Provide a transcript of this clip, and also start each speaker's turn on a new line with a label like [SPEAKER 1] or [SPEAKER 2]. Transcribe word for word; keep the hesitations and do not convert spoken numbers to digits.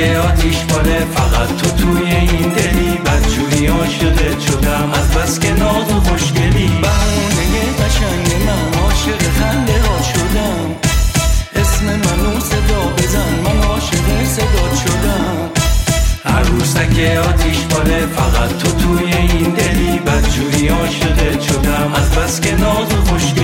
[SPEAKER 1] آتیش باله، فقط تو توی این دلی، بدجوری عاشقت شدم از بس که ناز و خوشگلی. بهونه قشنگ من عاشق خنده ها شدم، اسم منو صدا بزن من عاشق صدا شدم. عروسک آتیش باله، فقط تو توی این دلی، بدجوری عاشقت شدم از بس که ناز و خوشگلی.